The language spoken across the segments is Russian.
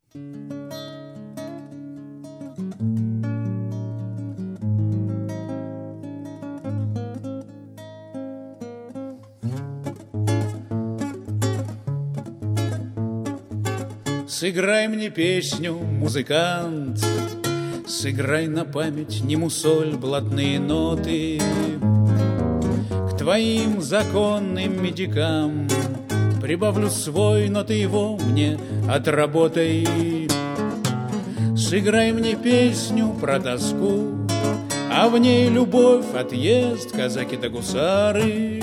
Сыграй мне песню, музыкант, сыграй на память не мусоль блатные ноты. К твоим законным медикам прибавлю свой, но ты его мне отработай. Сыграй мне песню про тоску, а в ней любовь, отъезд, казаки да гусары.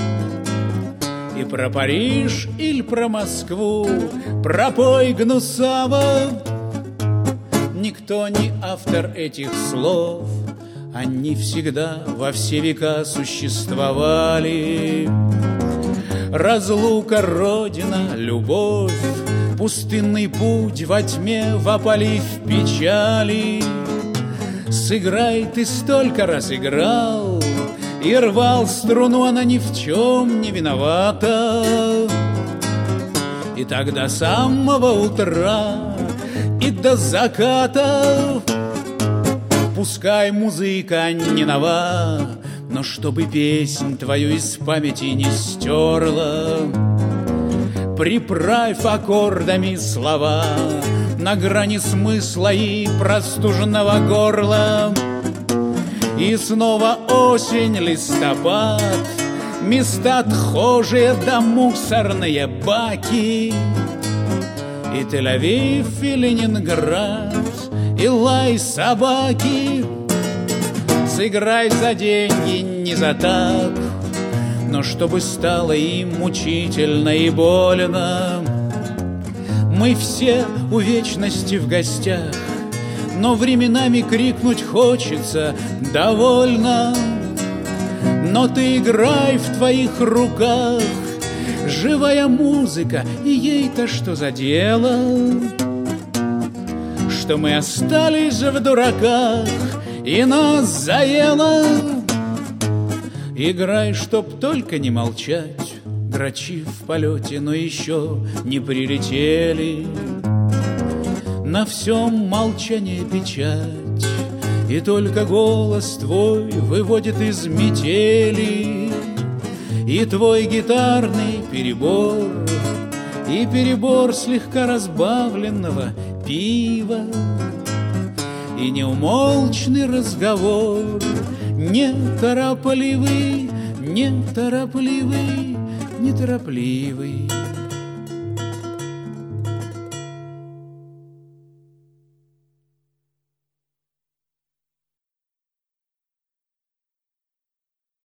И про Париж или про Москву пропой гнусаво. Никто не автор этих слов, они всегда во все века существовали. Разлука, родина, любовь, пустынный путь во тьме, в опали, в печали. Сыграй, ты столько раз играл и рвал струну, она ни в чем не виновата. И так до самого утра и до заката. Пускай музыка не нова, но чтобы песнь твою из памяти не стерла. Приправь аккордами слова на грани смысла и простуженного горла. И снова осень, листопад, места отхожие да мусорные баки. И Тель-Авив, и Ленинград, и лай собаки. Сыграй за деньги, не за так, но чтобы стало им мучительно и больно. Мы все у вечности в гостях, но временами крикнуть хочется «довольно». Но ты играй, в твоих руках живая музыка, и ей-то что за дело, что мы остались в дураках и нас заело. Играй, чтоб только не молчать, грачи в полете, но еще не прилетели. На всем молчание печать, и только голос твой выводит из метели. И твой гитарный перебор, и перебор слегка разбавленного пива, и неумолчный разговор, неторопливый, неторопливый, неторопливый.